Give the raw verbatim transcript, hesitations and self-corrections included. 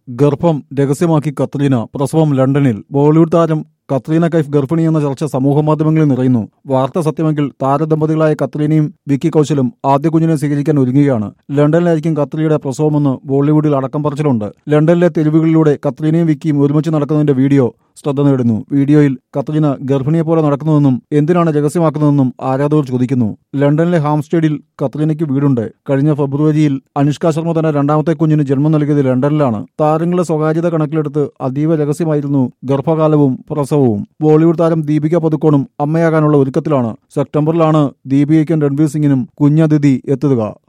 ഗർഭം രഹസ്യമാക്കി കത്രീന. പ്രസവം ലണ്ടനിൽ. ബോളിവുഡ് താരം കത്രീന കൈഫ് ഗർഭിണി എന്ന ചർച്ച സമൂഹമാധ്യമങ്ങളിൽ നിറയുന്നു. വാർത്ത സത്യമെങ്കിൽ താരദമ്പതികളായ കത്രീനയും വിക്കി കൗശലും ആദ്യ കുഞ്ഞിനെ സ്വീകരിക്കാൻ ഒരുങ്ങുകയാണ്. ലണ്ടനിലായിരിക്കും കത്രീനയുടെ പ്രസവമെന്ന് ബോളിവുഡിൽ അടക്കം പറച്ചിലുണ്ട്. ലണ്ടനിലെ തെരുവുകളിലൂടെ കത്രീനയും വിക്കിയും ഒരുമിച്ച് നടക്കുന്നതിന്റെ വീഡിയോ ശ്രദ്ധ നേടുന്നു. വീഡിയോയിൽ കത്രീന ഗർഭിണിയെ പോലെ നടക്കുന്നുവെന്നും എന്തിനാണ് രഹസ്യമാക്കുന്നതെന്നും ആരാധകർ ചോദിക്കുന്നു. ലണ്ടനിലെ ഹാംസ്റ്റേഡിൽ കത്രീനയ്ക്ക് വീടുണ്ട്. കഴിഞ്ഞ ഫെബ്രുവരിയിൽ അനുഷ്ക ശർമ്മ തന്റെ രണ്ടാമത്തെ കുഞ്ഞിന് ജന്മം നൽകിയത് ലണ്ടനിലാണ്. താരങ്ങളുടെ സ്വകാര്യത കണക്കിലെടുത്ത് അതീവ രഹസ്യമായിരുന്നു ഗർഭകാലവും പ്രസവവും. ബോളിവുഡ് താരം ദീപിക പദുക്കോണും അമ്മയാകാനുള്ള ഒരുക്കത്തിലാണ്. സെപ്റ്റംബറിലാണ് ദീപികയ്ക്കും രൺവീർ സിംഗിനും കുഞ്ഞതിഥി എത്തുക.